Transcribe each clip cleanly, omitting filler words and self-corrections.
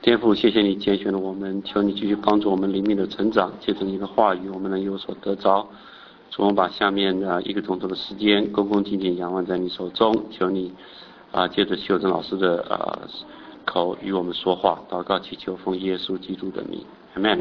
天父，谢谢你拣选了我们，求你继续帮助我们灵命的成长，借着你的话语，我们能有所得着。主，我们把下面的1个钟头的时间恭恭敬敬仰望在你手中，求你借着秀珍老师的口与我们说话，祷告祈求奉耶稣基督的名 ，Amen。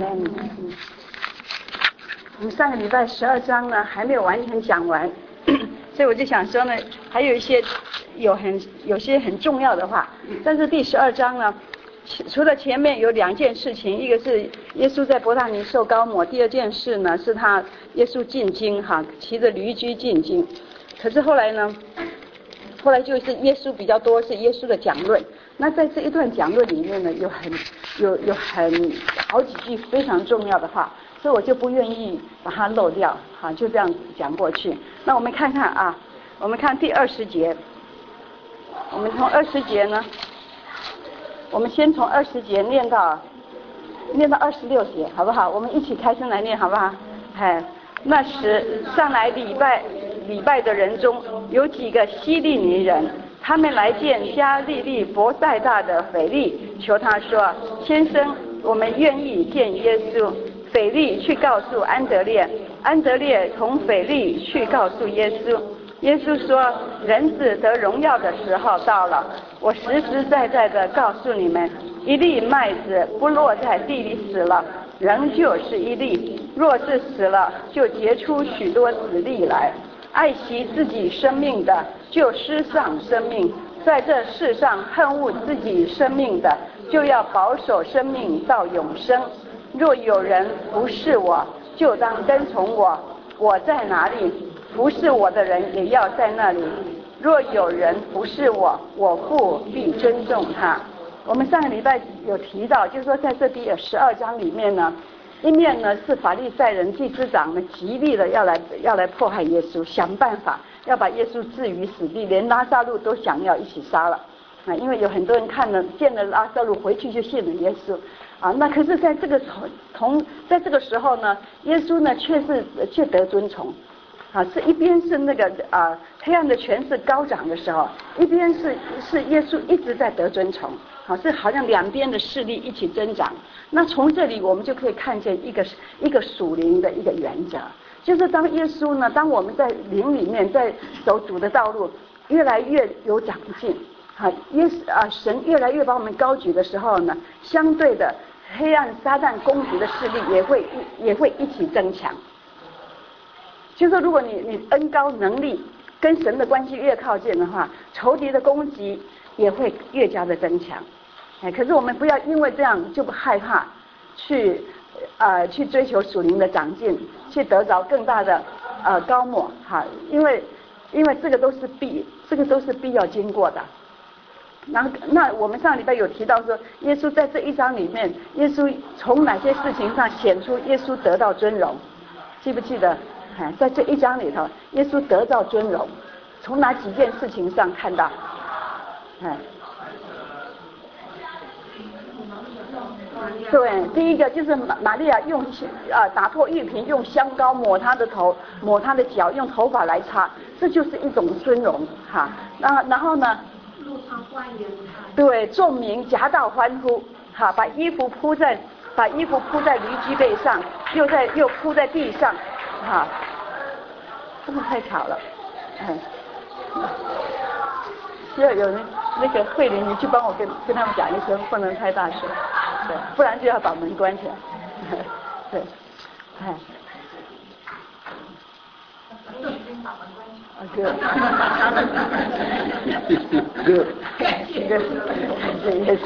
我们上个礼拜12章呢还没有完全讲完，所以我就想说呢，还有一些有些很重要的话，但是第12章呢，除了前面有2件事情，一个是耶稣在伯大尼受膏抹，第2件事呢是耶稣进京骑着驴驹进京。可是后来就是耶稣比较多是耶稣的讲论。那在这一段讲论里面呢，有好几句非常重要的话，所以我就不愿意把它漏掉，就这样子讲过去。那我们看看我们看第20节，我们从20节呢。我们先从20节念到26节，好不好？我们一起开声来念，好不好？那时上来礼拜的人中有几个希利尼人，他们来见加利利伯赛大的腓利，求他说：先生，我们愿意见耶稣。腓利去告诉安德烈，安德烈同腓利去告诉耶稣。耶稣说：人子得荣耀的时候到了，我实实在在的告诉你们，一粒麦子不落在地里死了，仍旧是一粒；若是死了，就结出许多子粒来。爱惜自己生命的，就失丧生命；在这世上恨恶自己生命的，就要保守生命到永生。若有人服侍我，就当跟从我，我在哪里，服侍我的人也要在那里。若有人服侍我，我父必尊重他。我们上个礼拜有提到，就是说在这第12章里面呢，一面呢是法利赛人祭司长呢极力的要来迫害耶稣，想办法要把耶稣置于死地，连拉撒路都想要一起杀了因为有很多人见了拉撒路回去就信了耶稣那可是在这个在这个时候呢，耶稣呢却得尊崇是一边是那个黑暗的权势高涨的时候，一边是耶稣一直在得尊崇是好像两边的势力一起增长。那从这里我们就可以看见一个属灵的一个原则，就是当耶稣呢，当我们在灵里面在走主的道路越来越有长进神越来越把我们高举的时候呢，相对的黑暗撒旦攻击的势力也会一起增强。就是说如果你恩高能力跟神的关系越靠近的话，仇敌的攻击也会越加的增强可是我们不要因为这样就不害怕去追求属灵的长进，去得着更大的高抹因为这个都是必要经过的。那我们上礼拜有提到说，耶稣在这一章里面，耶稣从哪些事情上显出耶稣得到尊荣？记不记得？在这一章里头，耶稣得到尊荣，从哪几件事情上看到？对，第一个就是玛利亚打破玉瓶，用香膏抹她的头，抹她的脚，用头发来擦，这就是一种尊荣然后呢？对，众民夹道欢呼把衣服铺在驴驹背上，又铺在地上真的太吵了需要有人那个慧玲，你去帮我跟他们讲一声，不能太大声，对，不然就要把门关起来对这也是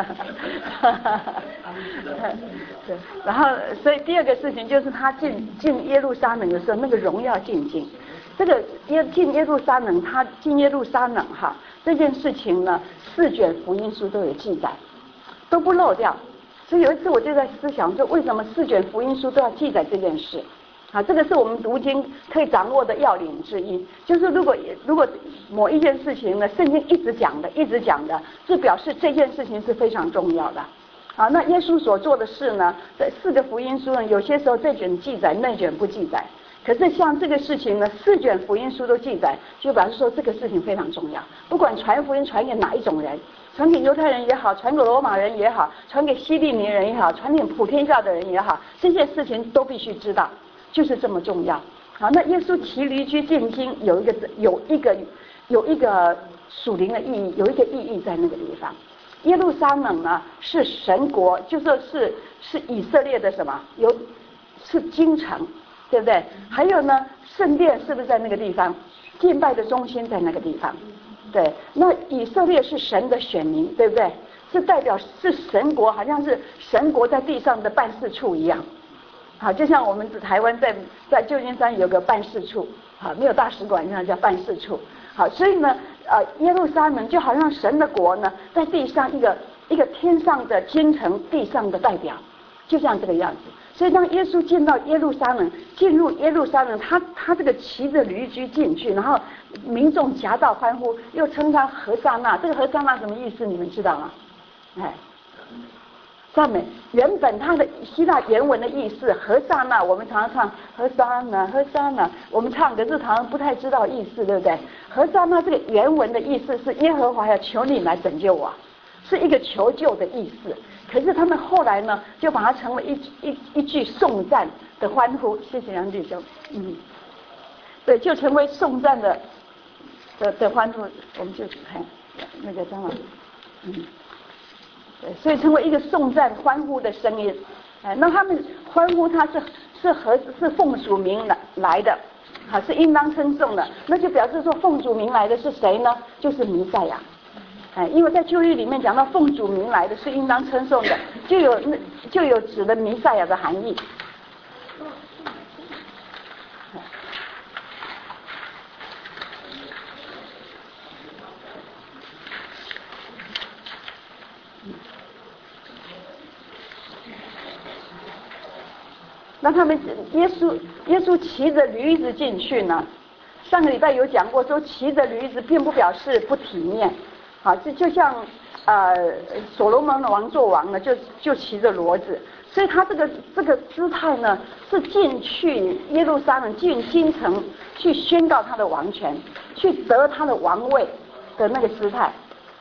对，然后所以第二个事情就是他进耶路撒冷的时候，那个荣耀进京，这个进耶路撒冷，他进耶路撒冷这件事情呢，4卷福音书都有记载，都不漏掉。所以有一次我就在思想说，为什么4卷福音书都要记载这件事这个是我们读经可以掌握的要领之一，就是如果某一件事情呢，圣经一直讲的，是表示这件事情是非常重要的那耶稣所做的事呢，在4个福音书呢，有些时候这卷记载，那卷不记载， 可是像这个事情呢，4卷福音书都记载，就表示说这个事情非常重要。不管传福音传给哪一种人，传给犹太人也好，传给罗马人也好，传给希利尼人也好，传给普天下的人也好，这些事情都必须知道，就是这么重要。好，那耶稣骑驴驹进京有一个属灵的意义，有一个意义在那个地方。耶路撒冷呢是神国，就说是以色列的什么？是京城，对不对？还有呢，圣殿是不是在那个地方？敬拜的中心在那个地方。对，那以色列是神的选民，对不对？是代表是神国，好像是神国在地上的办事处一样。好，就像我们台湾在旧金山有个办事处，好，没有大使馆，那叫办事处。好，所以呢，耶路撒冷就好像神的国呢，在地上一个天上的京城，地上的代表，就像这个样子。所以当耶稣进入耶路撒冷，他这个骑着驴驹进去，然后民众夹道欢呼，又称他何撒那。这个何撒那什么意思？你们知道吗？赞美，原本它的希腊原文的意思，何撒那，我们常常唱何撒那何撒那，我们唱可是常常不太知道意思，对不对？何撒那这个原文的意思是耶和华要求你来拯救我，是一个求救的意思。可是他们后来呢，就把它成为一句颂赞的欢呼。谢谢杨弟兄，对，就成为颂赞的欢呼。我们就看那个张老师，对，所以成为一个颂赞欢呼的声音。那他们欢呼他是奉主名来的，是应当称颂的。那就表示说奉主名来的是谁呢？就是弥赛亚。因为在旧约里面讲到奉主名来的是应当称颂的，就有指的弥赛亚的含义。那他们耶稣骑着驴子进去呢？上个礼拜有讲过，说骑着驴子并不表示不体面。好，这就像所罗门王做王呢，就骑着骡子，所以他这个姿态呢，是进去耶路撒冷，进京城去宣告他的王权，去得他的王位的那个姿态。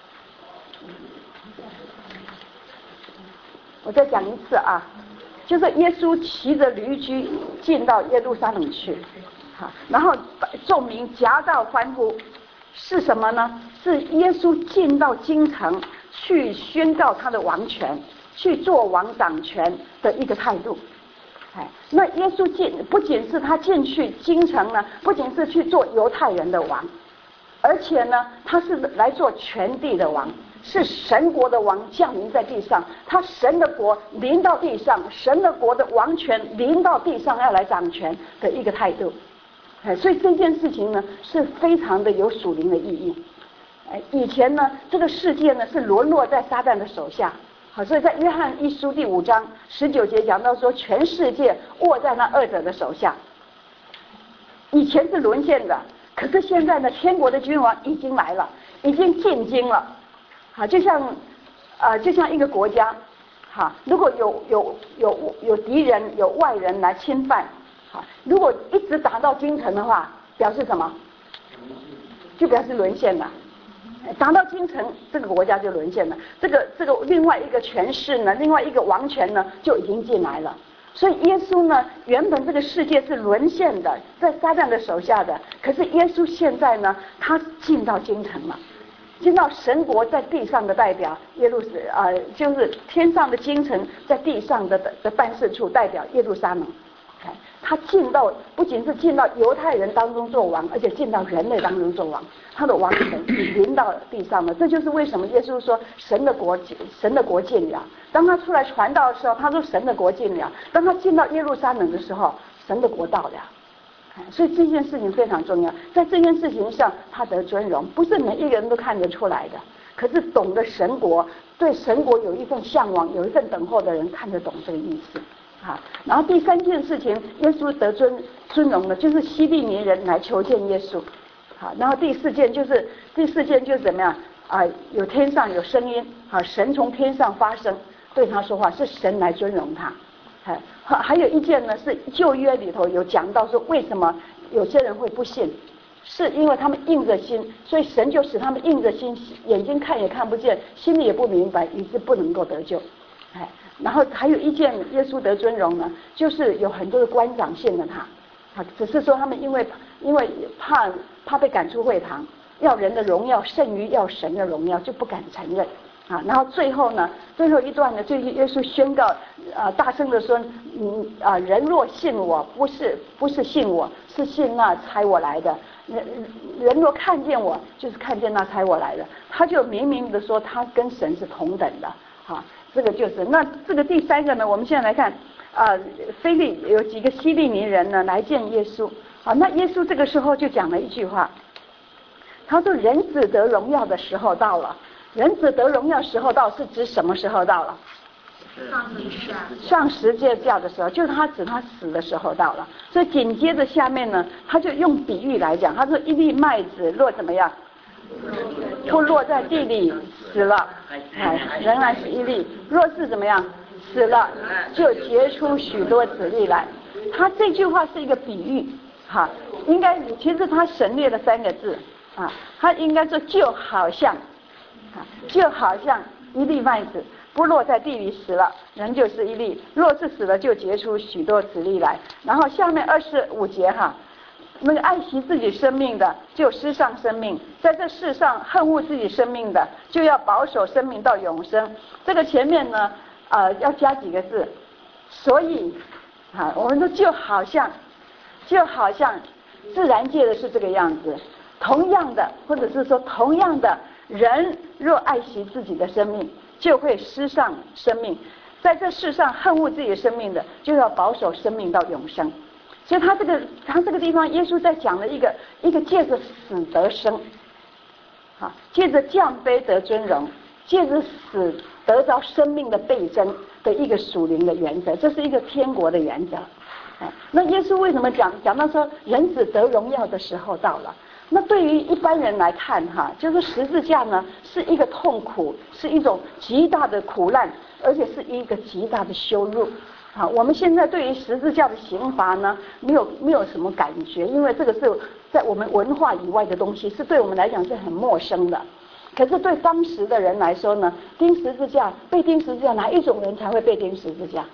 我再讲一次啊，就是耶稣骑着驴驹进到耶路撒冷去，好，然后众民夹道欢呼。是什么呢？是耶稣进到京城去宣告他的王权，去做王掌权的一个态度。那耶稣不仅是他进去京城呢，不仅是去做犹太人的王，而且呢，他是来做全地的王，是神国的王降临在地上，他神的国临到地上，神的国的王权临到地上，要来掌权的一个态度。所以这件事情呢是非常的有属灵的意义。以前呢这个世界呢是沦落在撒旦的手下，好，所以在约翰一书第5章19节讲到说，全世界握在那恶者的手下。以前是沦陷的，可是现在呢，天国的君王已经来了，已经进京了。好，就像一个国家，好，如果有敌人有外人来侵犯。如果一直打到京城的话，表示什么？就表示沦陷了。打到京城，这个国家就沦陷了。这个另外一个权势呢，另外一个王权呢，就已经进来了。所以耶稣呢，原本这个世界是沦陷的，在撒旦的手下的。可是耶稣现在呢，他进到京城了，进到神国在地上的代表就是天上的京城在地上的办事处，代表耶路撒冷。他不仅是进到犹太人当中做王，而且进到人类当中做王，他的王权临到地上了。这就是为什么耶稣说神的国近了。当他出来传道的时候，他说神的国近了；当他进到耶路撒冷的时候，神的国到了。所以这件事情非常重要，在这件事情上他得尊荣，不是每一个人都看得出来的。可是懂得神国，对神国有一份向往，有一份等候的人看得懂这个意思。然后第3件事情，耶稣得尊荣的，就是希利尼人来求见耶稣。好，然后第四件就是怎么样有天上有声音，神从天上发声对他说话，是神来尊荣他。 还有一件呢是旧约里头有讲到说，为什么有些人会不信，是因为他们硬着心，所以神就使他们硬着心，眼睛看也看不见，心里也不明白，以致不能够得救。然后还有一件耶稣得尊荣呢，就是有很多的官长信了他，只是说他们因为怕被赶出会堂，要人的荣耀胜于要神的荣耀，就不敢承认。然后最后一段呢，就耶稣宣告，大声的说，人若信我，不是信我，是信那差我来的。人若看见我，就是看见那差我来的。他就明明的说，他跟神是同等的。这个就是那这个第三个呢，我们现在来看，腓利有几个希利尼人呢来见耶稣。那耶稣这个时候就讲了一句话，他说：“人子得荣耀的时候到了。”人子得荣耀时候到是指什么时候到了？上十字架的时候，就是他指他死的时候到了。所以紧接着下面呢，他就用比喻来讲，他说一粒麦子若怎么样，不落在地里死了，仍然是一粒；若是怎么样死了，就结出许多子粒来。他这句话是一个比喻，应该其实他省略了3个字，他应该说就好像一粒麦子不落在地里死了，人就是一粒；若是死了，就结出许多子粒来。然后下面25节那个爱惜自己生命的，就失丧生命；在这世上恨恶自己生命的，就要保守生命到永生。这个前面呢，要加几个字，所以我们说就好像自然界的是这个样子，同样的，或者是说同样的。人若爱惜自己的生命，就会失丧生命；在这世上恨恶自己的生命的，就要保守生命到永生。所以他这个地方，耶稣在讲了一个借着死得生，借着降卑得尊荣，借着死得着生命的倍增的一个属灵的原则，这是一个天国的原则。那耶稣为什么讲到说人子得荣耀的时候到了？那对于一般人来看就是十字架呢是一个痛苦，是一种极大的苦难，而且是一个极大的羞辱。我们现在对于十字架的刑罚呢没有什么感觉，因为这个是在我们文化以外的东西，是对我们来讲是很陌生的。可是对当时的人来说呢，被钉十字架，哪一种人才会被钉十字架？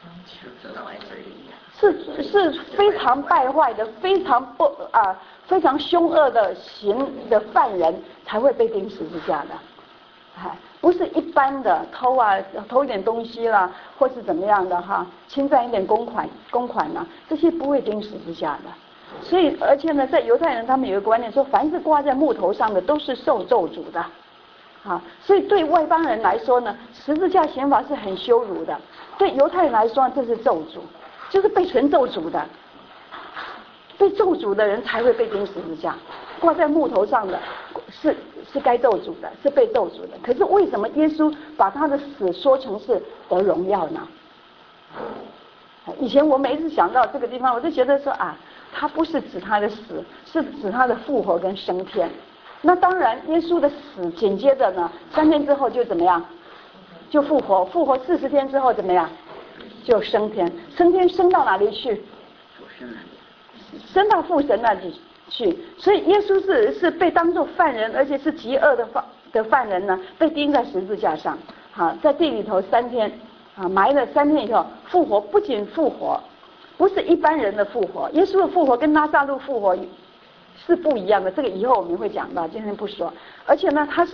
是非常败坏的，非常凶恶的犯人才会被钉十字架的，不是一般的偷一点东西啦，或是怎么样的侵占一点公款啦，这些不会钉十字架的。所以而且呢，在犹太人他们有一个观念说，凡是挂在木头上的都是受咒诅的。所以对外邦人来说呢，十字架刑罚是很羞辱的；对犹太人来说，这是咒诅，就是被神咒诅的。被咒诅的人才会被钉十字架，挂在木头上的是该咒诅的，是被咒诅的。可是为什么耶稣把他的死说成是得荣耀呢？以前我每一次想到这个地方，我就觉得说他不是指他的死，是指他的复活跟升天。那当然耶稣的死紧接着呢3天之后就怎么样，就复活40天之后怎么样，就升天。升到哪里去？升到父神那里去。所以耶稣是被当作犯人，而且是极恶的犯人呢，被钉在十字架上，在地里头3天，埋了3天以后复活。不仅复活，不是一般人的复活，耶稣的复活跟拉撒路复活是不一样的，这个以后我们会讲到，今天不说。而且呢，他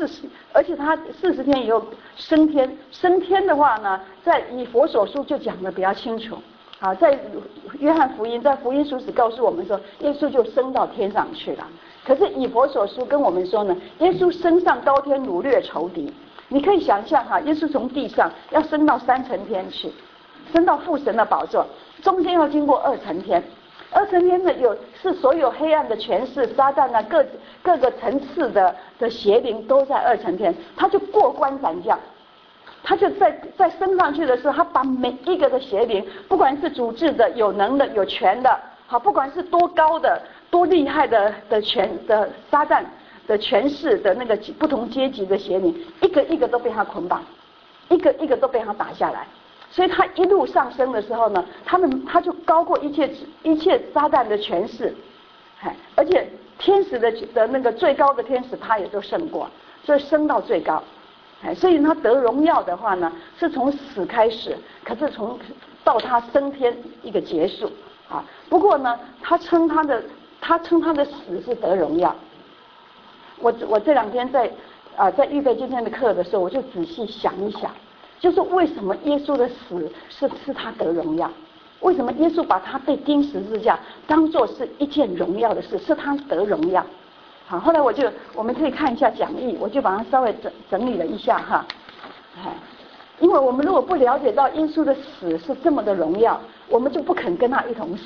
40天以后升天。升天的话呢，在以弗所书就讲得比较清楚。在约翰福音，在福音书只告诉我们说，耶稣就升到天上去了。可是以弗所书跟我们说呢，耶稣升上高天，掳掠仇敌。你可以想象耶稣从地上要升到3层天去，升到父神的宝座，中间要经过2层天。2层天呢，是所有黑暗的权势、撒旦各个层次的邪灵都在2层天，他就过关斩将。他就在升上去的时候，他把每一个的邪灵，不管是主治的、有能的、有权的，不管是多高的、多厉害的撒旦的权势的那个不同阶级的邪灵，一个一个都被他捆绑，一个一个都被他打下来。 所以他一路上升的时候呢，他就高过一切撒旦的权势，而且天使的那个最高的天使他也都胜过，所以升到最高。所以他得荣耀的话呢，是从死开始，可是到他升天一个结束啊。不过呢，他称他的死是得荣耀。我这2天在预备今天的课的时候，我就仔细想一想，就是为什么耶稣的死是他得荣耀？为什么耶稣把他被钉十字架当作是一件荣耀的事，是他得荣耀？好，后来我们可以看一下讲义，我就把它稍微整理了一下哈。因为我们如果不了解到耶稣的死是这么的荣耀，我们就不肯跟他一同死。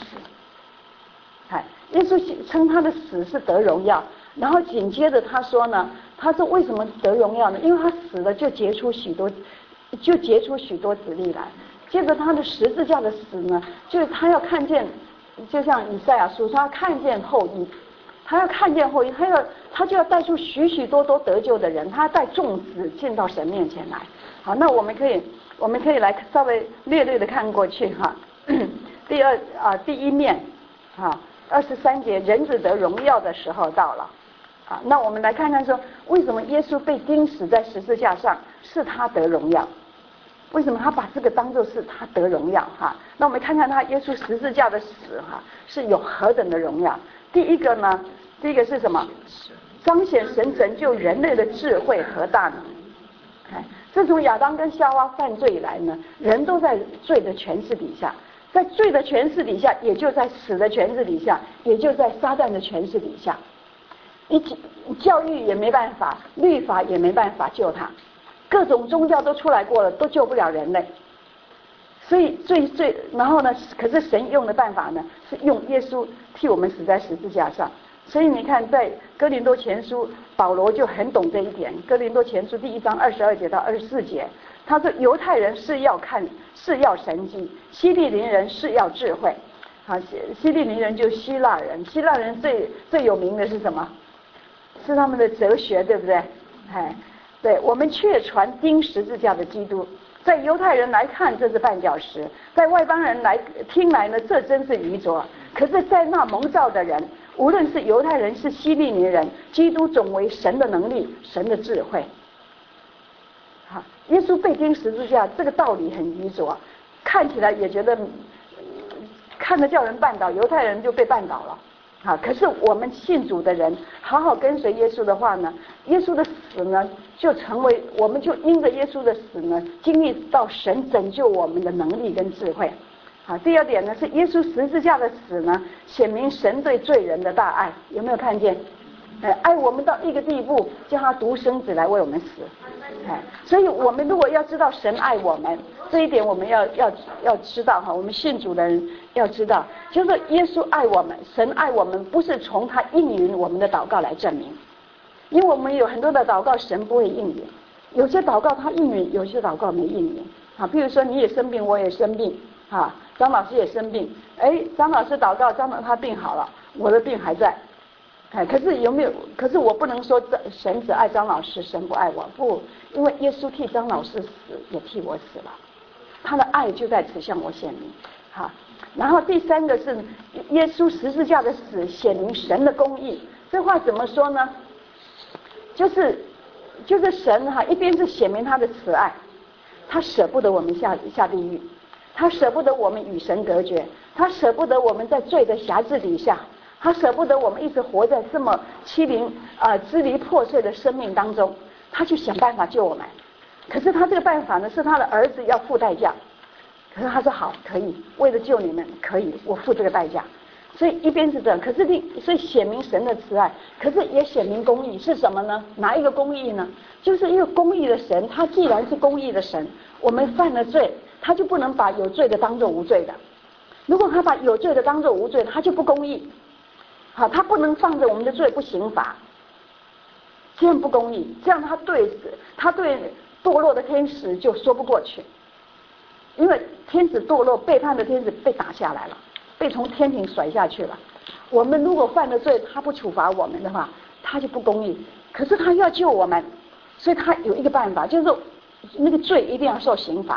耶稣称他的死是得荣耀，然后紧接着他说呢，他说为什么得荣耀呢？因为他死了就结出许多子粒来。接着他的十字架的死呢，就是他要看见，就像以赛亚书说他看见后裔。他要看见后裔，他就要带出许多得救的人，他要带众子进到神面前来。好，那我们可以来稍微略的看过去哈。第一面23节，人子得荣耀的时候到了。那我们来看看说，为什么耶稣被钉死在十字架上是他得荣耀？为什么他把这个当作是他得荣耀哈？那我们看看他耶稣十字架的死是有何等的荣耀？第一个是什么？彰显神拯救人类的智慧和大能。自从亚当跟夏娃犯罪以来呢，人都在罪的权势底下，在罪的权势底下，也就在死的权势底下，也就在撒旦的权势底下。教育也没办法，律法也没办法救他，各种宗教都出来过了，都救不了人类。所以然后呢？可是神用的办法呢，是用耶稣替我们死在十字架上。所以你看，在哥林多前书，保罗就很懂这一点。哥林多前书第1章22节到24节，他说犹太人是要神迹，希利尼人是要智慧。希利尼人就是希腊人，希腊人最有名的是什么？是他们的哲学，对不对？对，我们却传钉十字架的基督。在犹太人来看，这是绊脚石；在外邦人来听来呢，这真是愚拙。可是，在那蒙召的人，无论是犹太人是希利尼人，基督总为神的能力，神的智慧。耶稣被钉十字架，这个道理很愚拙，看起来也觉得看着叫人绊倒，犹太人就被绊倒了。可是我们信主的人好好跟随耶稣的话呢，耶稣的死呢就成为，我们就因着耶稣的死呢，经历到神拯救我们的能力跟智慧。第二点呢，是耶稣十字架的死呢，显明神对罪人的大爱。有没有看见？爱我们到一个地步，叫他独生子来为我们死。所以我们如果要知道神爱我们，这一点我们要知道哈，我们信主的人要知道，就是耶稣爱我们，神爱我们，不是从他应允我们的祷告来证明。因为我们有很多的祷告神不会应允，有些祷告他应允，有些祷告没应允。比如说你也生病，我也生病，张老师也生病，张老师祷告，他病好了，我的病还在。可是有没有？可是我不能说神只爱张老师，神不爱我，不，因为耶稣替张老师死，也替我死了，他的爱就在此向我显明。然后第三个是耶稣十字架的死显明神的公义。这话怎么说呢？就是神一边是显明他的慈爱，他舍不得我们下地狱，他舍不得我们与神隔绝，他舍不得我们在罪的辖制底下。他舍不得我们一直活在这么欺凌支离破碎的生命当中，他就想办法救我们。可是他这个办法呢，是他的儿子要付代价。可是他说好，可以，为了救你们，可以，我付这个代价。所以一边是这样，可是所以显明神的慈爱，可是也显明公义是什么呢？哪一个公义呢？就是一个公义的神，他既然是公义的神，我们犯了罪，他就不能把有罪的当作无罪的。如果他把有罪的当作无罪，他就不公义。他不能放着我们的罪不刑罚，这样不公义，这样他对堕落的天使就说不过去，因为天使堕落背叛的天使被打下来了，被从天庭甩下去了。我们如果犯了罪，他不处罚我们的话，他就不公义。可是他要救我们，所以他有一个办法，就是那个罪一定要受刑罚。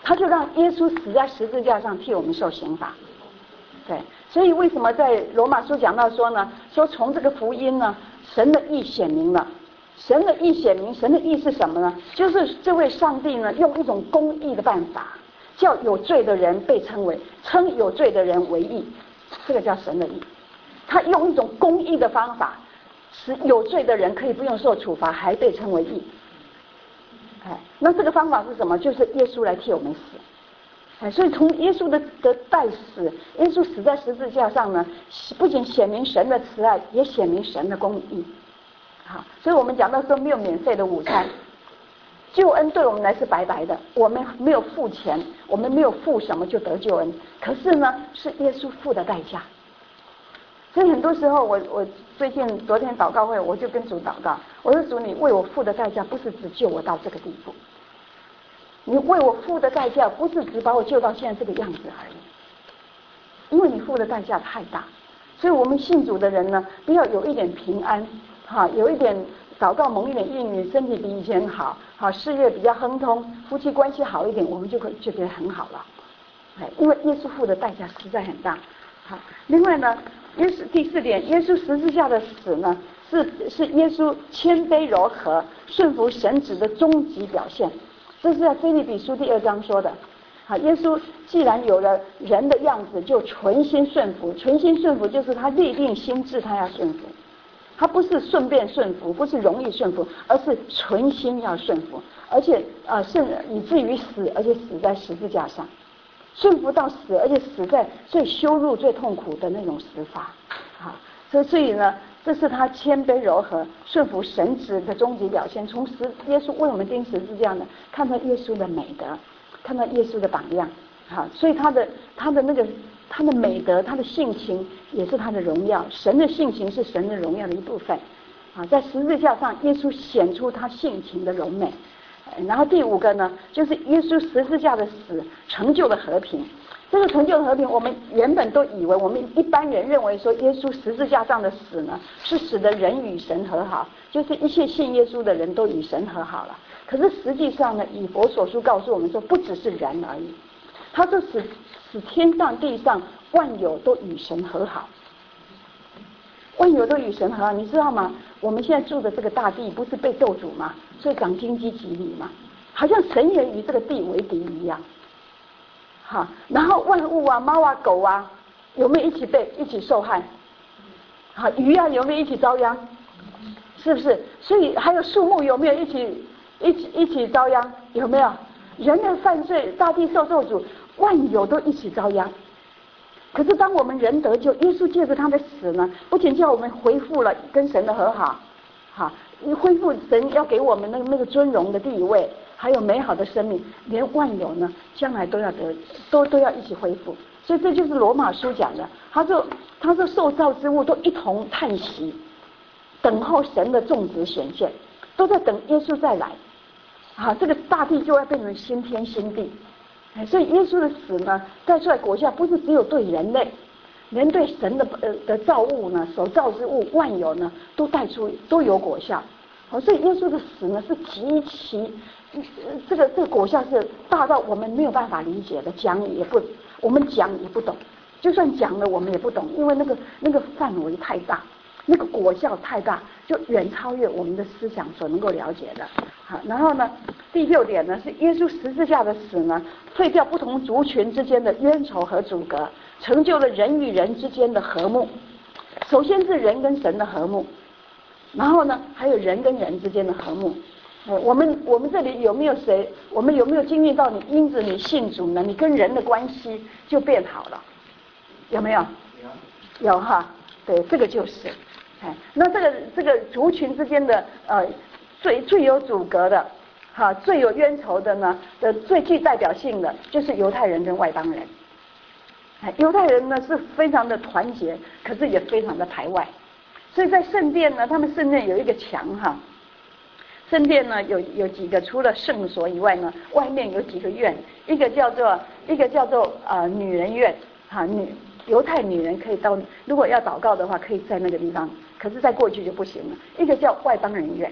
他就让耶稣死在十字架上替我们受刑罚。对，所以为什么在罗马书讲到说呢？说从这个福音呢，神的义显明了。神的义显明，神的义是什么呢？就是这位上帝呢，用一种公义的办法，叫有罪的人被称有罪的人为义，这个叫神的义。他用一种公义的方法，使有罪的人可以不用受处罚，还被称为义。那这个方法是什么？就是耶稣来替我们死。所以从耶稣的代死，耶稣死在十字架上呢，不仅显明神的慈爱，也显明神的公义。好，所以我们讲到说没有免费的午餐，救恩对我们来是白白的，我们没有付钱，我们没有付什么就得救恩，可是呢是耶稣付的代价。所以很多时候我昨天祷告会，我就跟主祷告，我说主，你为我付的代价不是只救我到这个地步，你为我付的代价不是只把我救到现在这个样子而已，因为你付的代价太大。所以我们信主的人呢，不要有一点平安，有一点祷告蒙一点应允，身体比以前好，事业比较亨通，夫妻关系好一点，我们就觉得很好了。因为耶稣付的代价实在很大。好，另外呢，第4点，耶稣十字架的死呢，是耶稣谦卑柔和、顺服神旨的终极表现。这是在腓立比书第2章说的。耶稣既然有了人的样子，就存心顺服。存心顺服就是他立定心志，他要顺服。他不是顺便顺服，不是容易顺服，而是存心要顺服，而且以至于死，而且死在十字架上，顺服到死，而且死在最羞辱、最痛苦的那种死法。所以呢，这是他谦卑柔和、顺服神旨的终极表现。从耶稣为我们钉十字架呢，看到耶稣的美德，看到耶稣的榜样。所以他的美德，他的性情也是他的荣耀。神的性情是神的荣耀的一部分。在十字架上，耶稣显出他性情的荣美。然后第5个呢，就是耶稣十字架的死成就了和平。这个成就的和平，我们原本都以为，我们一般人认为说，耶稣十字架上的死呢，是使得人与神和好，就是一切信耶稣的人都与神和好了。可是实际上呢，以弗所书告诉我们说，不只是人而已，他是使天上地上万有都与神和好。万有都与神和好，你知道吗？我们现在住的这个大地不是被咒诅吗？所以长经济吉利嘛，好像神也与这个地为敌一样。然后万物啊，猫啊狗啊，有没有一起受害？鱼啊有没有一起遭殃？是不是？所以还有树木有没有一起遭殃？有没有？人的犯罪，大地受咒诅，万有都一起遭殃。可是当我们人得救，耶稣借着他的死呢，不仅叫我们恢复了跟神的和好，恢复神要给我们那个尊荣的地位，还有美好的生命，连万有呢，将来都要都要一起恢复。所以这就是罗马书讲的，他说受造之物都一同叹息，等候神的众子显现，都在等耶稣再来。这个大地就要变成新天新地。所以耶稣的死呢，带出来果效不是只有对人类，连对神的造物呢，所造之物万有呢，都有果效。所以耶稣的死呢，是极其这个果效是大到我们没有办法理解的，我们讲也不懂，就算讲了我们也不懂，因为那个范围太大，那个果效太大，就远超越我们的思想所能够了解的。然后呢，第6点呢，是耶稣十字架的死呢，废掉不同族群之间的冤仇和阻隔，成就了人与人之间的和睦。首先是人跟神的和睦，然后呢，还有人跟人之间的和睦。我们这里有没有谁？我们有没有经历到因着你信主呢，你跟人的关系就变好了？有没有？有哈，对，这个就是。那这个族群之间的最有阻隔的，最有冤仇的呢，最具代表性的就是犹太人跟外邦人。犹太人呢是非常的团结，可是也非常的排外。所以在圣殿呢，他们圣殿有一个墙圣殿呢有几个，除了圣所以外呢，外面有几个院，一个叫做女人院，犹太女人可以到，如果要祷告的话，可以在那个地方，可是在过去就不行了。一个叫外邦人院，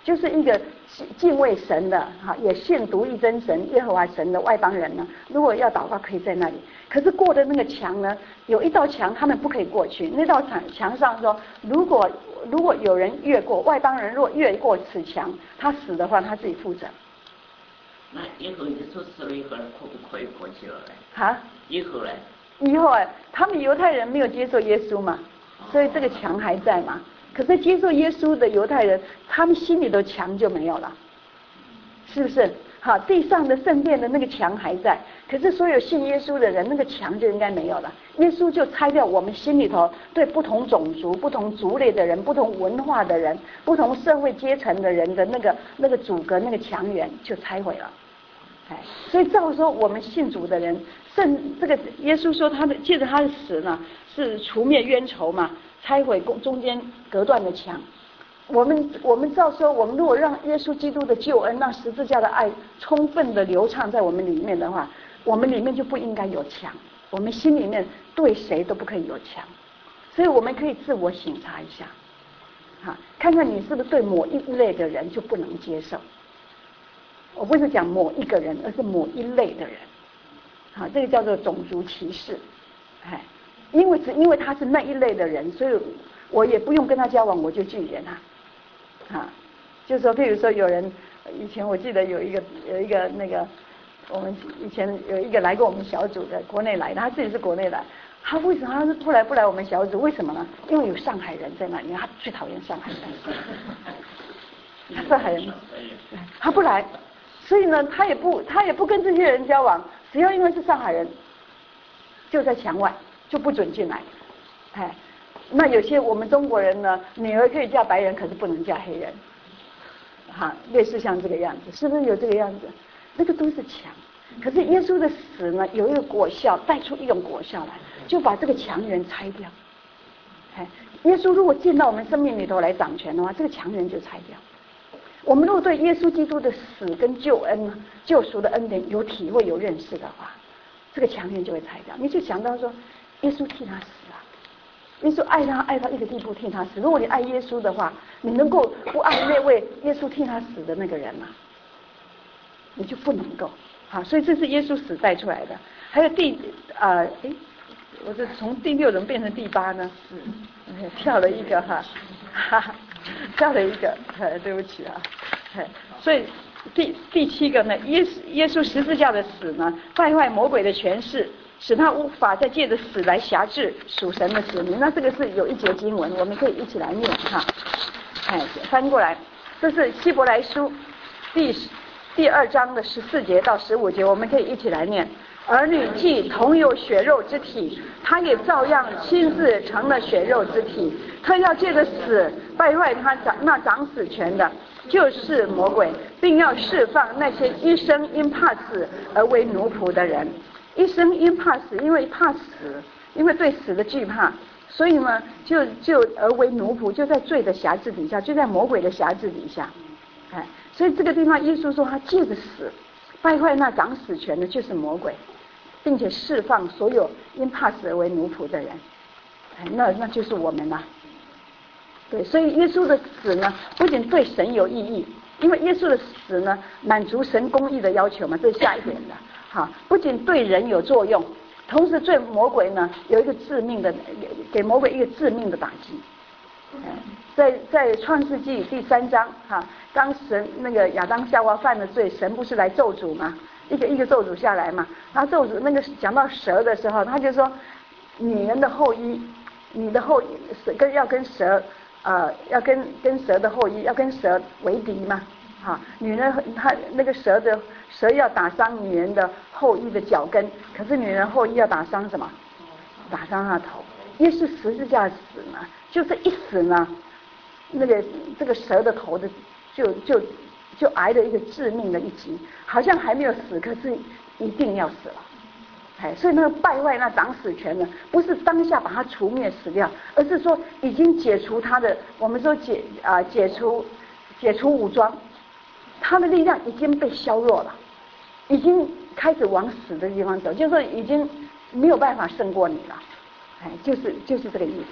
就是一个敬畏神的哈，也信独一真神耶和华神的外邦人呢，如果要祷告可以在那里。可是过的那个墙呢，有一道墙他们不可以过去。那道墙上说，如果有人越过，外邦人如果越过此墙，他死的话他自己负责。 那以后你说死了以后可不可以过去了嘞？ 哈？ 以后嘞？ 以后他们犹太人没有接受耶稣嘛，所以这个墙还在嘛。可是接受耶稣的犹太人，他们心里的墙就没有了，是不是？好，地上的圣殿的那个墙还在，可是所有信耶稣的人，那个墙就应该没有了。耶稣就拆掉我们心里头对不同种族、不同族类的人、不同文化的人、不同社会阶层的人的那个阻隔、那个墙垣就拆毁了。所以照说我们信主的人，这个耶稣说借着他的死呢，是除灭冤仇嘛，拆毁中间隔断的墙。我们照说，我们如果让耶稣基督的救恩，让十字架的爱充分的流畅在我们里面的话，我们里面就不应该有墙，我们心里面对谁都不可以有墙。所以我们可以自我省察一下，看看你是不是对某一类的人就不能接受。我不是讲某一个人，而是某一类的人，这个叫做种族歧视，只因为他是那一类的人，所以我也不用跟他交往，我就拒绝他，就是说，譬如说有人，以前我记得有一个那个，我们以前有一个来过我们小组的，国内来的，他自己是国内来，他为什么他是不来我们小组？为什么呢？因为有上海人在那里，他最讨厌上海人，他上海人，他不来。所以呢，他也不跟这些人交往，只要因为是上海人，就在墙外，就不准进来。那有些我们中国人呢，女儿可以嫁白人，可是不能嫁黑人，类似像这个样子，是不是有这个样子？那个都是墙。可是耶稣的死呢，有一个果效，带出一种果效来，就把这个墙垣拆掉。耶稣如果进到我们生命里头来掌权的话，这个墙垣就拆掉。我们如果对耶稣基督的死跟救恩、救赎的恩典有体会、有认识的话，这个墙垣就会拆掉。你就想到说，耶稣替他死啊，耶稣爱他爱到一个地步替他死。如果你爱耶稣的话，你能够不爱那位耶稣替他死的那个人吗？你就不能够。所以这是耶稣死带出来的。还有我是从第6人变成第8呢？跳了一个跳了一个，对不起啊。所以第7个呢，耶稣十字架的死呢，败坏魔鬼的权势，使他无法再借着死来辖制属神的子民。那这个是有一节经文，我们可以一起来念翻过来，这是希伯来书第2章的14节到15节，我们可以一起来念。儿女既同有血肉之体，他也照样亲自成了血肉之体。他要借着死败坏那掌死权的，就是魔鬼，并要释放那些一生因怕死而为奴仆的人。一生因怕死，因为怕死，因为对死的惧怕，所以呢，就而为奴仆，就在罪的辖制底下，就在魔鬼的辖制底下。所以这个地方耶稣说他借着死败坏那掌死权的，就是魔鬼，并且释放所有因怕死而为奴仆的人。那就是我们了。对，所以耶稣的死呢，不仅对神有意义，因为耶稣的死呢，满足神公义的要求嘛，这是下一点的。不仅对人有作用，同时对魔鬼呢有一个致命的，给魔鬼一个致命的打击。在创世纪第3章当神那个亚当夏娃犯了罪，神不是来咒诅吗？一个一个咒诅下来嘛。他咒诅那个讲到蛇的时候，他就说女人的后裔，你的后裔要跟蛇要跟蛇的后裔要跟蛇为敌嘛。女人她那个蛇要打伤女人的后裔的脚跟，可是女人后裔要打伤什么？打伤她的头。耶稣十字架死呢，就是一死呢，这个蛇的头的就挨了一个致命的一击，好像还没有死，可是一定要死了。所以那个败坏那掌死权呢，不是当下把它除灭死掉，而是说已经解除他的，我们说解除武装，他的力量已经被削弱了，已经开始往死的地方走，就是说已经没有办法胜过你了。就是这个意思。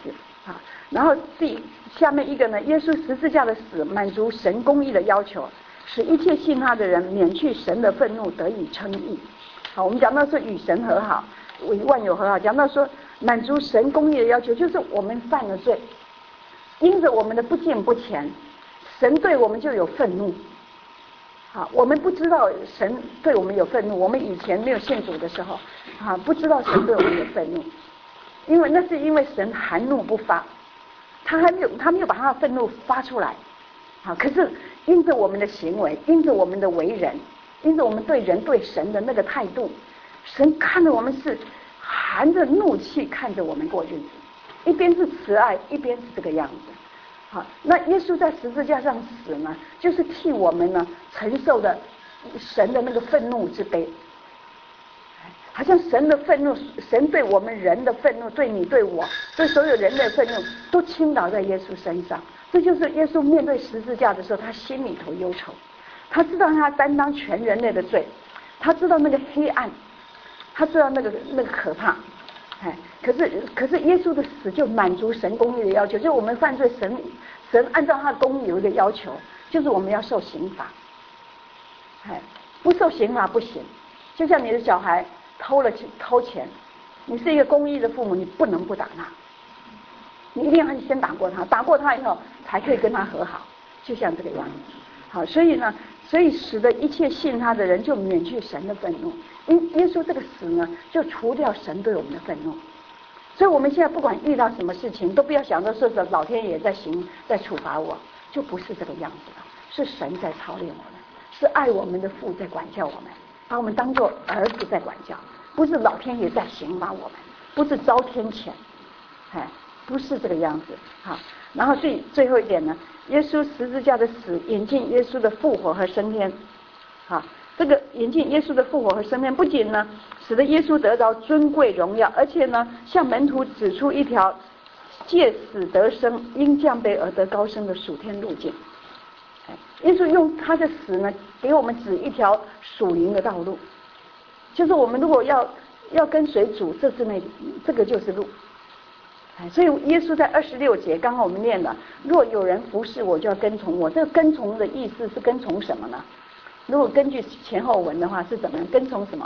好，然后下面一个呢，耶稣十字架的死满足神公义的要求，使一切信他的人免去神的愤怒，得以称义。好，我们讲到说与神和好，与万有和好，讲到说满足神公义的要求，就是我们犯了罪，因着我们的不敬不虔，神对我们就有愤怒。好，我们不知道神对我们有愤怒，我们以前没有信主的时候，不知道神对我们有愤怒，因为那是因为神含怒不发，他没有把他的愤怒发出来。好，可是因着我们的行为，因着我们的为人，因着我们对人对神的那个态度，神看着我们是含着怒气看着我们过日子，一边是慈爱，一边是这个样子。好，那耶稣在十字架上死呢，就是替我们呢承受的神的那个愤怒之悲。好像神的愤怒，神对我们人的愤怒，对你对我，对所有人的愤怒，都倾倒在耶稣身上。这就是耶稣面对十字架的时候，他心里头忧愁，他知道他担当全人类的罪，他知道那个黑暗，他知道那个可怕。可是耶稣的死就满足神公义的要求，就是我们犯罪，神按照他的公义有一个要求，就是我们要受刑罚。不受刑罚不行。就像你的小孩偷钱，你是一个公义的父母，你不能不打他，你一定要先打过他，打过他以后才可以跟他和好，就像这个样子。好，所以使得一切信他的人就免去神的愤怒。耶稣这个死呢，就除掉神对我们的愤怒。所以我们现在不管遇到什么事情，都不要想到说是老天爷在处罚我，就不是这个样子了，是神在操练我们，是爱我们的父在管教我们，把我们当作儿子在管教，不是老天爷在刑罚我们，不是遭天谴，不是这个样子。好，然后最后一点呢，耶稣十字架的死引进耶稣的复活和升天。好，这个引进耶稣的复活和升天，不仅呢使得耶稣得着尊贵荣耀，而且呢向门徒指出一条借死得生，因降卑而得高升的属天路径。耶稣用他的死呢，给我们指一条属灵的道路，就是我们如果要跟随主，这个就是路。所以耶稣在26节，刚刚我们念了，若有人服侍我，就要跟从我。这个跟从的意思是跟从什么呢？如果根据前后文的话，是怎么样？跟从什么？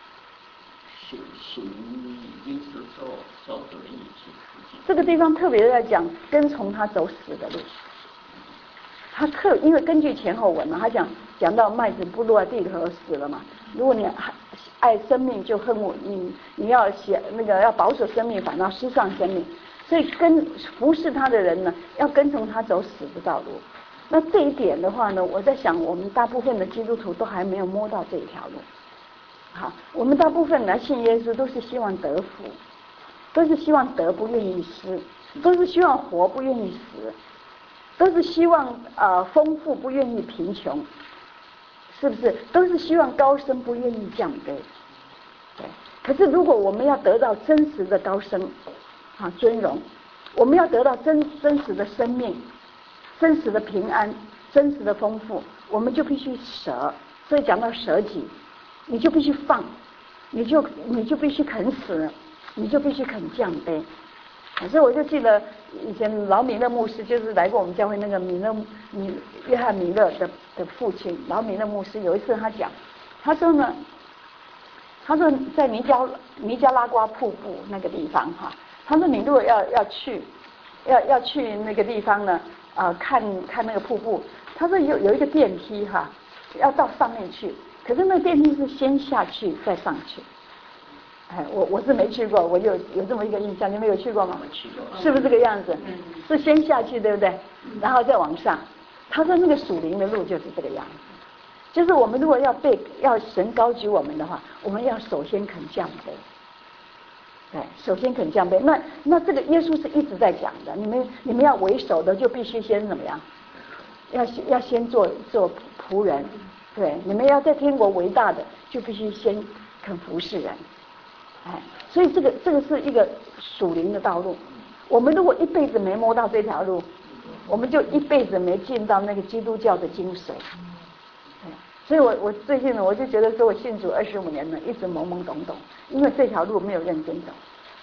行耶稣所走的意思。 这个地方特别在讲跟从他走死的路。因为根据前后文嘛，他讲到麦子不落地和死了嘛。如果你爱生命就恨恶你要要保守生命，反倒失丧生命。所以服侍他的人呢，要跟从他走死的道路。那这一点的话呢，我在想，我们大部分的基督徒都还没有摸到这一条路。好，我们大部分来信耶稣都是希望得福，都是希望得不愿意失，都是希望活不愿意死，都是希望丰富不愿意贫穷，是不是？都是希望高升不愿意降卑。对。可是如果我们要得到真实的高升尊荣，我们要得到真实的生命，真实的平安，真实的丰富，我们就必须舍。所以讲到舍己，你就必须放，你就必须肯死，你就必须肯降卑。所以我就记得以前劳米勒牧师，就是来过我们教会那个约翰米勒的父亲劳米勒牧师，有一次他说在尼加拉瓜瀑布那个地方他说你如果要去那个地方呢看那个瀑布，他说有一个电梯要到上面去，可是那个电梯是先下去再上去。我是没去过，我有这么一个印象，你们有去过吗？ 去过。 是不是这个样子？是先下去，对不对？然后再往上。他说那个属灵的路就是这个样子，就是我们如果要神高举我们的话，我们要首先肯降卑。对，首先肯降卑。那这个耶稣是一直在讲的，你们要为首的就必须先怎么样？要先做仆人。对，你们要在天国为大的，就必须先肯服侍人。所以这个是一个属灵的道路。我们如果一辈子没摸到这条路，我们就一辈子没进到那个基督教的精髓。所以我最近呢，我就觉得说我信主25年了，一直懵懵懂懂，因为这条路没有认真走。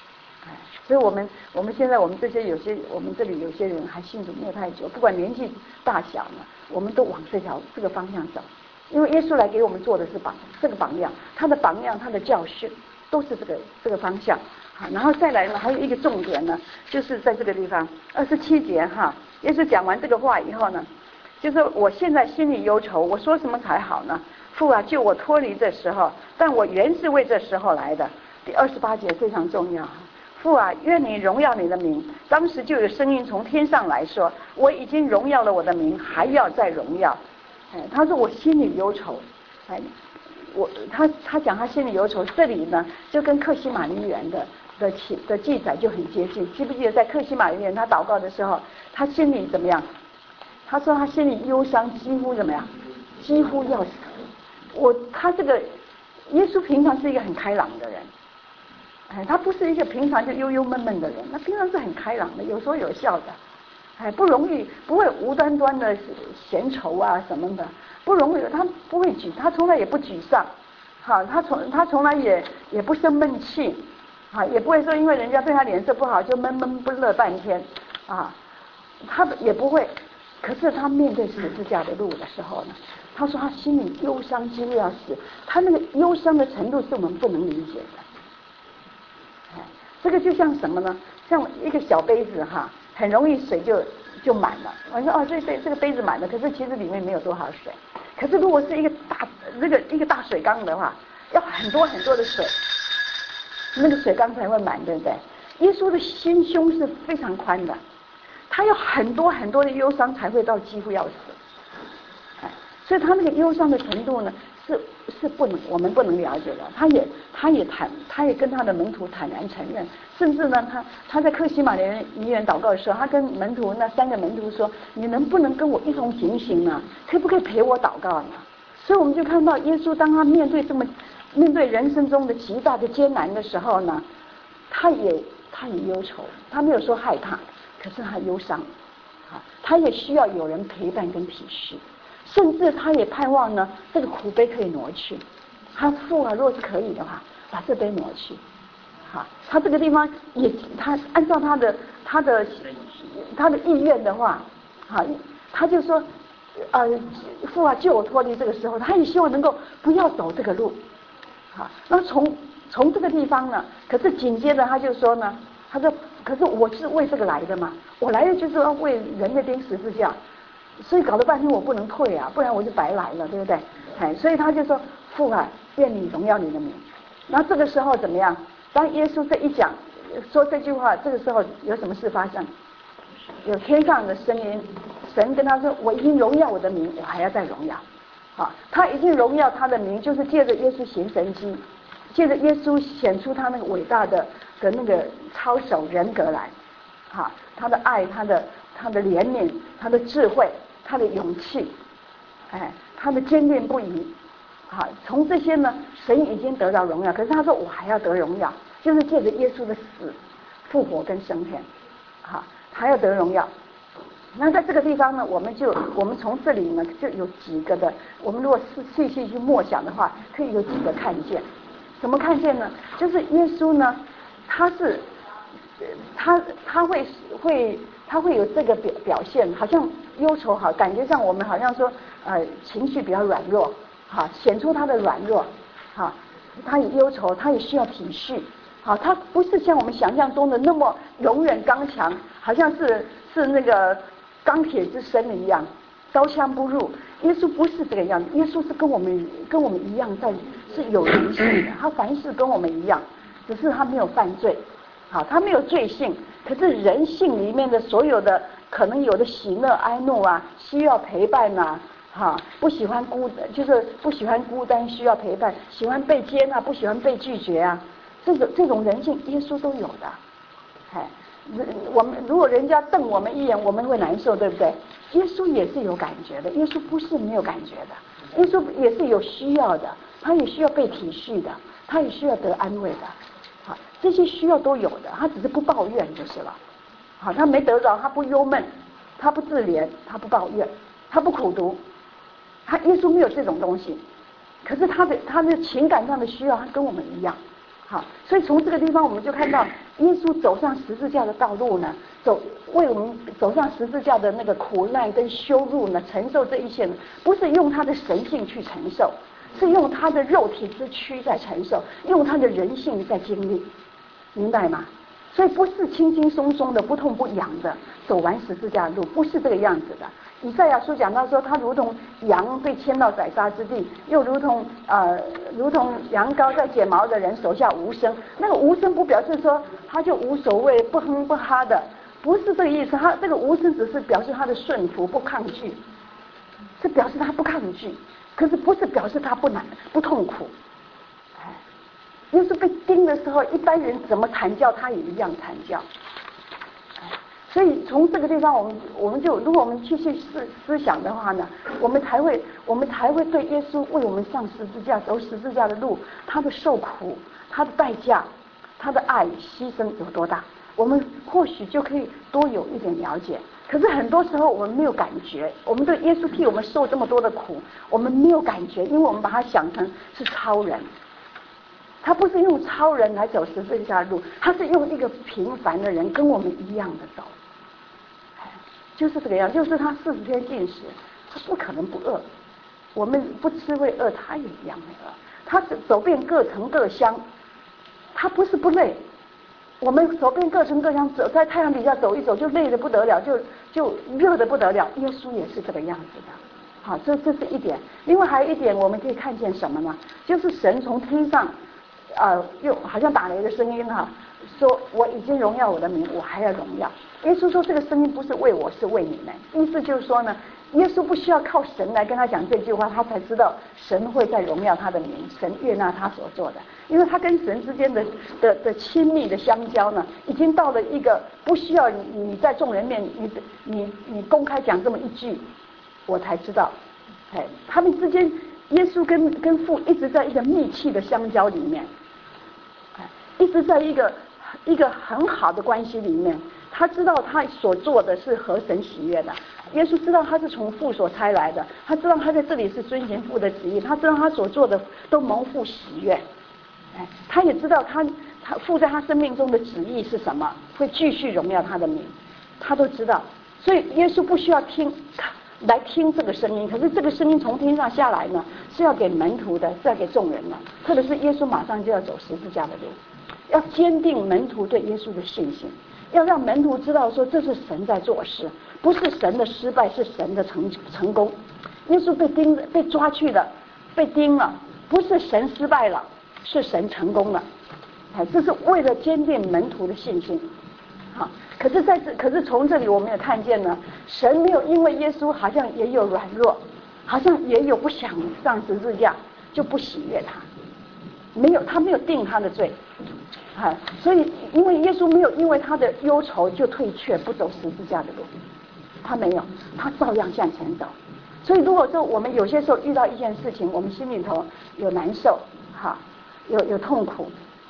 所以我们现在我们这些我们这里有些人还信主没有太久，不管年纪大小呢，我们都往这个方向走，因为耶稣来给我们做的是这个榜样，他的榜样，他的教训都是这个方向。好，然后再来呢，还有一个重点呢，就是在这个地方27节哈，耶稣讲完这个话以后呢，就是我现在心里忧愁，我说什么才好呢？父啊，救我脱离这时候，但我原是为这时候来的。第28节非常重要。父啊，愿你荣耀你的名。当时就有声音从天上来说，我已经荣耀了我的名，还要再荣耀。他说我心里忧愁。他讲他心里忧愁，这里呢就跟客西马尼园的记载就很接近。记不记得在客西马尼园他祷告的时候，他心里怎么样？他说他心里忧伤，几乎怎么样？几乎要死。他这个耶稣平常是一个很开朗的人。他不是一个平常就忧忧闷闷的人，他平常是很开朗的，有说有笑的，不容易，不会无端端的闲愁啊什么的，不容易，他不会他从来也不沮丧，他从来也不生闷气，也不会说因为人家对他脸色不好就闷不乐半天，他也不会。可是他面对十字架的路的时候呢，他说他心里忧伤几乎要死，他那个忧伤的程度是我们不能理解的。这个就像什么呢？像一个小杯子很容易水就满了。我说这个杯子满了，可是其实里面没有多少水。可是如果是一个大水缸的话，要很多很多的水，那个水缸才会满，对不对？耶稣的心胸是非常宽的，他有很多很多的忧伤才会到几乎要死。所以他那个忧伤的程度呢，是我们不能了解的。他也跟他的门徒坦然承认，甚至呢，他在客西马尼园祷告的时候，他跟那3个门徒说：“你能不能跟我一同行刑呢？可不可以陪我祷告呢？”所以我们就看到耶稣当他面对人生中的极大的艰难的时候呢，他也忧愁，他没有说害怕，可是他忧伤，他也需要有人陪伴跟体恤。甚至他也盼望呢，这个苦杯可以挪去。他父啊，若是可以的话，把这杯挪去。他这个地方他按照他的意愿的话，他就说，父啊，救我脱离这个时候，他也希望能够不要走这个路。那从这个地方呢，可是紧接着他就说呢，他说，可是我是为这个来的嘛，我来的就是要为人类钉十字架。所以搞了半天我不能退啊，不然我就白来了，对不对？所以他就说：“父啊，愿你荣耀你的名。”然后这个时候怎么样？当耶稣这一讲说这句话，这个时候有什么事发生？有天上的声音，神跟他说：“我已经荣耀我的名，我还要再荣耀。”他已经荣耀他的名，就是借着耶稣行神迹，借着耶稣显出他那个伟大的那个操守人格来，他的爱，他的怜悯，他的智慧，他的勇气，他的坚定不移，从这些呢，神已经得到荣耀。可是他说我还要得荣耀，就是借着耶稣的死、复活跟升天，还要得荣耀。那在这个地方呢，我们从这里呢就有几个的，我们如果细细去默想的话，可以有几个看见。怎么看见呢？就是耶稣呢，他会有这个表现，好像忧愁，感觉上我们好像说情绪比较软弱，显出他的软弱，他也忧愁，他也需要体恤，他不是像我们想象中的那么永远刚强，好像是那个钢铁之身一样，刀枪不入。耶稣不是这个样子，耶稣是跟我们一样，是有人性的，他凡事跟我们一样，只是他没有犯罪。他没有罪性，可是人性里面的所有的可能有的喜乐哀怒啊，需要陪伴啊，不喜欢就是不喜欢孤单，需要陪伴，喜欢被接纳，不喜欢被拒绝啊，这种人性耶稣都有的。我们如果人家瞪我们一眼，我们会难受，对不对？耶稣也是有感觉的，耶稣不是没有感觉的，耶稣也是有需要的，他也需要被体恤的，他也需要得安慰的。这些需要都有的，他只是不抱怨就是了。他没得着，他不忧闷，他不自怜，他不抱怨，他不苦毒。耶稣没有这种东西，可是他的情感上的需要，他跟我们一样。 好，所以从这个地方我们就看到耶稣走上十字架的道路呢，为我们走上十字架的那个苦难跟羞辱呢，承受这一切呢，不是用他的神性去承受，是用他的肉体之躯在承受，用他的人性在经历，明白吗？所以不是轻轻松松的不痛不痒的走完十字架的路，不是这个样子的。以赛亚书讲到说，他如同羊被牵到宰杀之地，又如同羊羔在剪毛的人手下无声。那个无声不表示说他就无所谓不哼不哈的，不是这个意思。他这个无声只是表示他的顺服不抗拒，是表示他不抗拒，可是不是表示他不痛苦。耶稣被钉的时候，一般人怎么惨叫，他也一样惨叫。所以从这个地方，我们就，如果我们继续思想的话呢，我们才会对耶稣为我们上十字架、走十字架的路，他的受苦、他的代价、他的爱、牺牲有多大，我们或许就可以多有一点了解。可是很多时候我们没有感觉，我们对耶稣替我们受这么多的苦，我们没有感觉，因为我们把他想成是超人。他不是用超人来走十字架的路，他是用一个平凡的人跟我们一样的走。就是这个样，就是他40天禁食，他不可能不饿。我们不吃会饿，他也一样会饿。他走遍各城各乡，他不是不累。我们走遍各城各乡，走在太阳底下走一走就累得不得了，就热得不得了。耶稣也是这个样子的。好，这是一点。另外还有一点，我们可以看见什么呢？就是神从天上，又好像打雷的声音哈，说我已经荣耀我的名，我还要荣耀。耶稣说这个声音不是为我，是为你们。意思就是说呢，耶稣不需要靠神来跟他讲这句话，他才知道神会在荣耀他的名，神悦纳他所做的。因为他跟神之间的亲密的相交呢，已经到了一个不需要你在众人面你公开讲这么一句，我才知道。他们之间，耶稣跟父一直在一个密切的相交里面，一直在一个很好的关系里面。他知道他所做的是合神喜悦的，耶稣知道他是从父所差来的，他知道他在这里是遵行父的旨意，他知道他所做的都蒙父喜悦，他也知道他父在他生命中的旨意是什么，会继续荣耀他的名，他都知道。所以耶稣不需要听这个声音，可是这个声音从天上下来呢，是要给门徒的，是要给众人的。特别是耶稣马上就要走十字架的路，要坚定门徒对耶稣的信心，要让门徒知道说这是神在做事，不是神的失败，是神的成功。耶稣被抓去了，被钉了，不是神失败了，是神成功了。这是为了坚定门徒的信心。好，可是从这里我们也看见呢，神没有因为耶稣好像也有软弱，好像也有不想上十字架，就不喜悦他。没有，他没有定他的罪。所以因为耶稣没有因为他的忧愁就退却不走十字架的路，他没有，他照样向前走。所以如果说我们有些时候遇到一件事情，我们心里头有难受，有痛苦，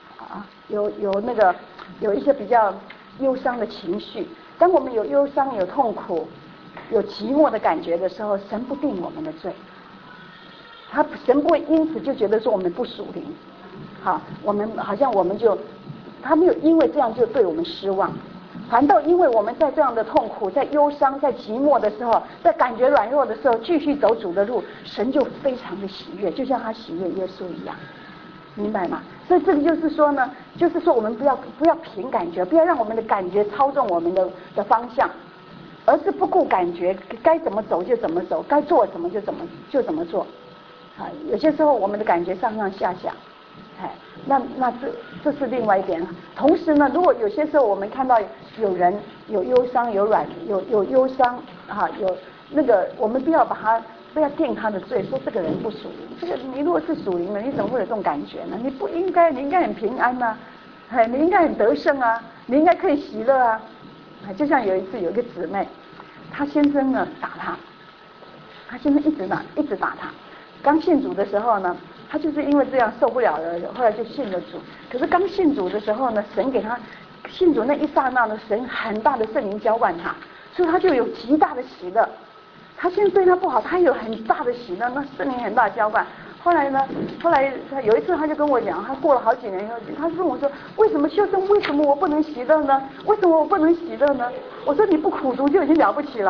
有一些比较忧伤的情绪。当我们有忧伤、有痛苦、有寂寞的感觉的时候，神不定我们的罪，神不会因此就觉得说我们不属灵。我们好像他没有因为这样就对我们失望，反倒因为我们在这样的痛苦、在忧伤、在寂寞的时候，在感觉软弱的时候，继续走主的路，神就非常的喜悦，就像他喜悦耶稣一样，明白吗？所以这里就是说呢，就是说我们不要凭感觉，不要让我们的感觉操纵我们的方向，而是不顾感觉，该怎么走就怎么走，该做什么就怎么做。有些时候我们的感觉上上下下。那这是另外一点。同时呢，如果有些时候我们看到有人有忧伤、有忧伤有那个，我们不要定他的罪，说这个人不属灵。这个你如果是属灵的，你怎么会有这种感觉呢？你不应该，你应该很平安啊，你应该很得胜啊，你应该可以喜乐啊。就像有一次有一个姊妹，她先生呢打她先生一直打她。刚信主的时候呢，他就是因为这样受不了了，后来就信了主。可是刚信主的时候呢，神给他信主那一刹那呢，神很大的圣灵浇灌他，所以他就有极大的喜乐。他现在对他不好，他有很大的喜乐，那圣灵很大的浇灌。 后来呢，他有一次他就跟我讲，他过了好几年以后，他问我说，为什么修正，为什么我不能喜乐呢？为什么我不能喜乐呢？我说你不苦读就已经了不起了，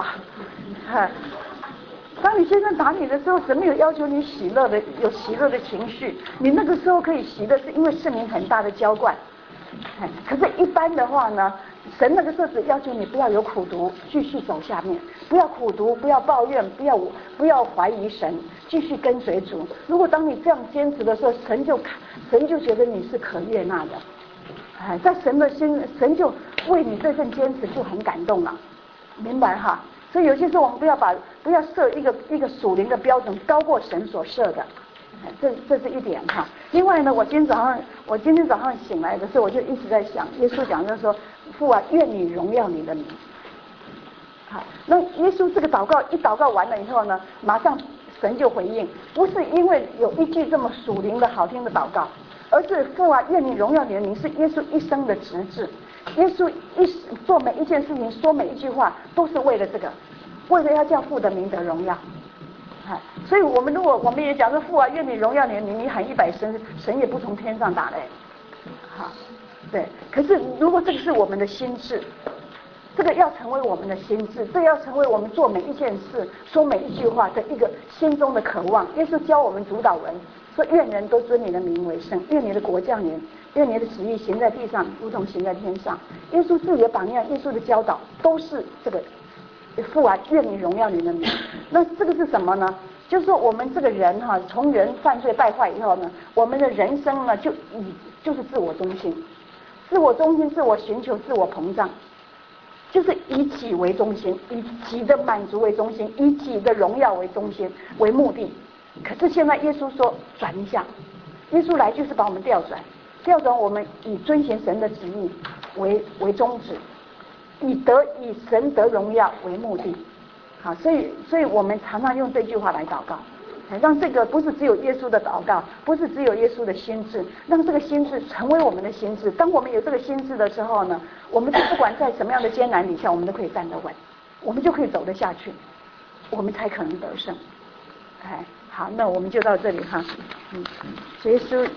当你先生打你的时候，神没有要求你喜乐的，有喜乐的情绪，你那个时候可以喜乐，是因为圣灵很大的浇灌。可是，一般的话呢，神那个时候只要求你不要有苦读，继续走下面，不要苦读，不要抱怨，不要怀疑神，继续跟随主。如果当你这样坚持的时候，神就觉得你是可悦纳的，在神的心，神就为你这份坚持就很感动了，明白哈？所以有些时候我们不要设一个属灵的标准高过神所设的，这是一点哈。另外呢，我今天早上醒来的时候，我就一直在想，耶稣讲就是说，父啊，愿你荣耀你的名。好，那耶稣这个祷告一祷告完了以后呢，马上神就回应，不是因为有一句这么属灵的好听的祷告，而是父啊，愿你荣耀你的名，是耶稣一生的职志。耶稣做每一件事情，说每一句话，都是为了这个，为了要叫父的名得荣耀。所以我们也讲说，父啊，愿你荣耀你的名，你喊100声，神也不从天上打来。好，对。可是如果这个是我们的心志，这个要成为我们的心志，这要成为我们做每一件事、说每一句话的一个心中的渴望。耶稣教我们主祷文，说愿人都尊你的名为圣，愿你的国降临，愿你的旨意行在地上，如同行在天上。耶稣自己的榜样，耶稣的教导都是这个。父啊，愿你荣耀你的名。那这个是什么呢？就是说我们这个人哈，从人犯罪败坏以后呢，我们的人生呢就是自我中心，自我寻求，自我膨胀，就是以己为中心，以己的满足为中心，以己的荣耀为中心为目的。可是现在耶稣说转一下，耶稣来就是把我们调转我们以遵行神的旨意为宗旨。以神得荣耀为目的，好，所以我们常常用这句话来祷告，让这个不是只有耶稣的祷告，不是只有耶稣的心志，让这个心志成为我们的心志。当我们有这个心志的时候呢，我们就不管在什么样的艰难底下，我们都可以站得稳，我们就可以走得下去，我们才可能得胜。好，那我们就到这里哈。耶稣，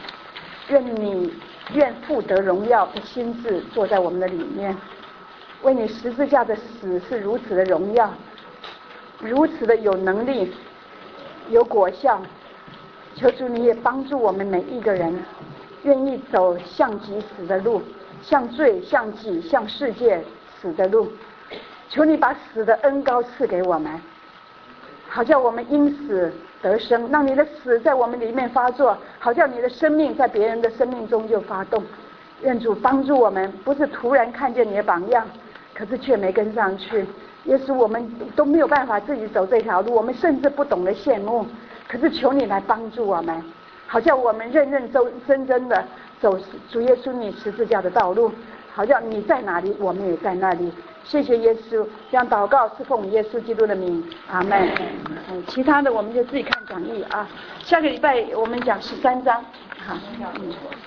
愿父得荣耀的心志坐在我们的里面。为你十字架的死是如此的荣耀，如此的有能力，有果效。求主你也帮助我们每一个人，愿意走向己死的路，向罪、向己、向世界死的路。求你把死的恩膏赐给我们，好叫我们因死得生，让你的死在我们里面发作，好叫你的生命在别人的生命中就发动。愿主帮助我们，不是突然看见你的榜样，可是却没跟上去。耶稣，我们都没有办法自己走这条路，我们甚至不懂得羡慕，可是求你来帮助我们，好叫我们认真的走主耶稣你十字架的道路，好叫你在哪里我们也在那里。谢谢耶稣，这样祷告是奉耶稣基督的名，阿们。其他的我们就自己看讲义啊，下个礼拜我们讲13章，好。